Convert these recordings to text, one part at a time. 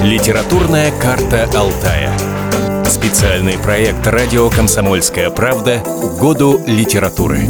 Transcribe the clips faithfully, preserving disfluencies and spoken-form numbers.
Литературная карта Алтая. Специальный проект радио «Комсомольская правда» к Году литературы.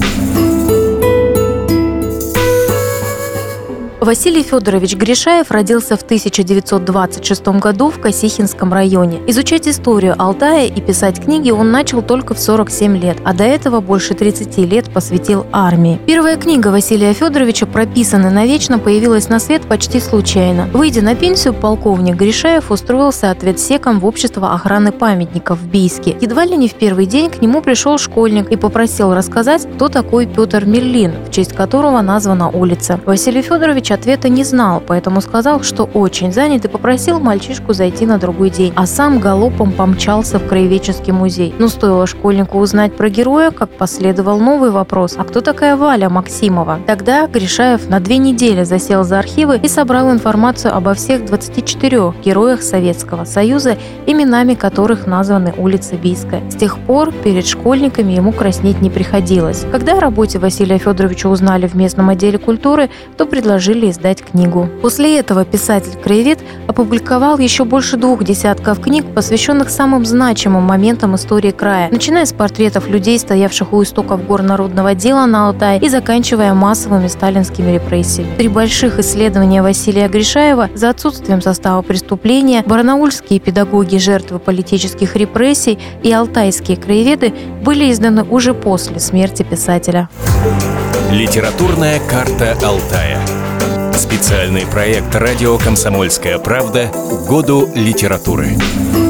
Василий Федорович Гришаев родился в тысяча девятьсот двадцать шестом году в Косихинском районе. Изучать историю Алтая и писать книги он начал только в сорок семь лет, а до этого больше тридцати лет посвятил армии. Первая книга Василия Федоровича «Прописанный навечно» появилась на свет почти случайно. Выйдя на пенсию, полковник Гришаев устроился ответсеком в общество охраны памятников в Бийске. Едва ли не в первый день к нему пришел школьник и попросил рассказать, кто такой Петр Мерлин, в честь которого названа улица. Василий Федорович ответа не знал, поэтому сказал, что очень занят, и попросил мальчишку зайти на другой день, а сам галопом помчался в краеведческий музей. Но стоило школьнику узнать про героя, как последовал новый вопрос: а кто такая Валя Максимова? Тогда Гришаев на две недели засел за архивы и собрал информацию обо всех двадцати четырёх героях Советского Союза, именами которых названы улицы Бийска. С тех пор перед школьниками ему краснеть не приходилось. Когда о работе Василия Федоровича узнали в местном отделе культуры, то предложили издать книгу. После этого писатель-краевед опубликовал еще больше двух десятков книг, посвященных самым значимым моментам истории края, начиная с портретов людей, стоявших у истоков гор народного дела на Алтае, и заканчивая массовыми сталинскими репрессиями. Три больших исследования Василия Гришаева за отсутствием состава преступления, барнаульские педагоги жертвы политических репрессий и алтайские краеведы были изданы уже после смерти писателя. Литературная карта Алтая. Специальный проект радио «Комсомольская правда» к Году литературы.